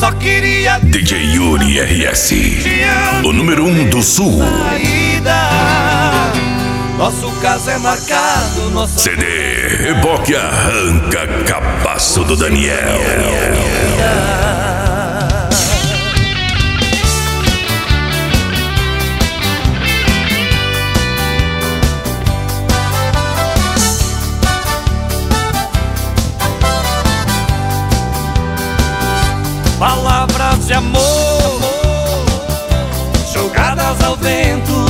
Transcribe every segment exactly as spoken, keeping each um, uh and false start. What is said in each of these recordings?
Só queria D J Yuri R S, o número um do sul. saída. Nosso caso é marcado, nossa C D Reboque Arranca Cabaço do Daniel. palavras de amor jogadas ao vento.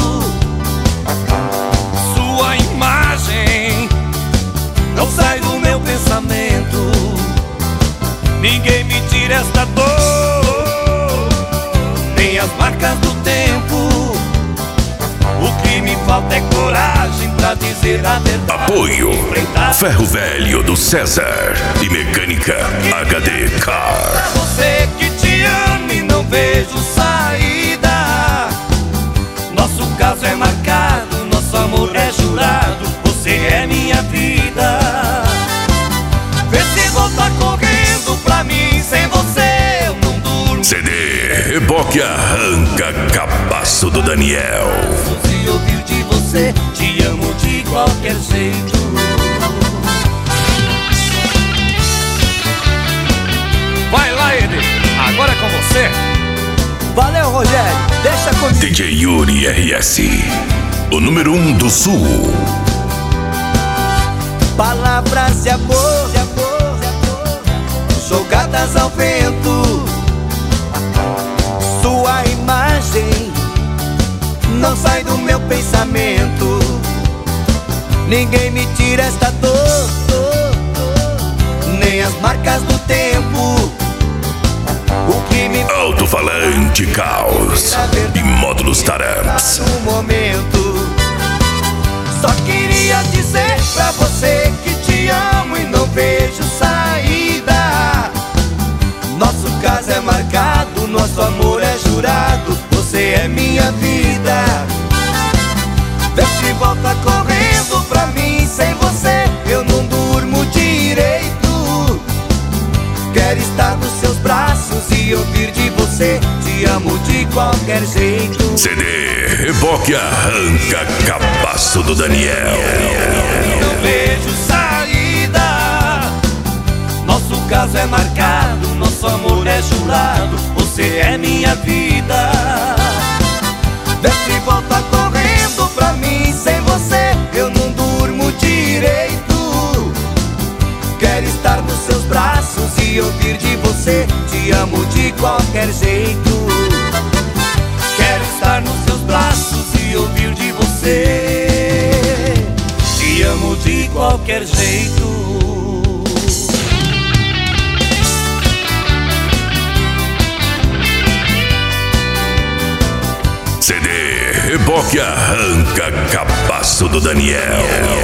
Sua imagem não sai do meu pensamento. Ninguém me tira esta dor, nem as marcas do tempo. O que me falta é coragem pra dizer a verdade. Apoio Ferro Velho do César e Mecânica H D Car. Você que te ama e não vejo saída. Nosso caso é marcado, nosso amor é jurado. Você é minha vida. Vê se volta correndo pra mim, sem você eu não durmo. C D Reboque Arranca Cabaço do Daniel. Se ouvir de você, te amo de qualquer jeito. Vai lá, Eder, agora é com você. Valeu, Rogério, deixa comigo. D J Yuri R S, o número um do sul. Palavras de amor, de amor, de amor, jogadas ao vento. Sua imagem não sai do meu pensamento. Ninguém me tira esta dor, nem as marcas do tempo. O que me Alto-falante Caos e módulos Taramps. no momento. Só queria dizer pra você que te amo e não vejo saída. Nosso caso é marcado, nosso amor é jurado. Você é minha vida. Vê se volta correndo pra mim, sem você eu não durmo direito. Quero estar nos seus braços e ouvir de você, te amo de qualquer jeito. C D Reboque Arranca Cabaço do Daniel. Não vejo saída. Nosso caso é marcado, nosso amor é jurado. Você é minha vida. Vê se volta correndo pra mim, sem você eu não durmo direito. Quero estar nos seus braços e ouvir de você, te amo de qualquer jeito. Quero estar nos seus braços e ouvir de você, te amo de qualquer jeito. C D Reboque Arranca Cabaço do Daniel.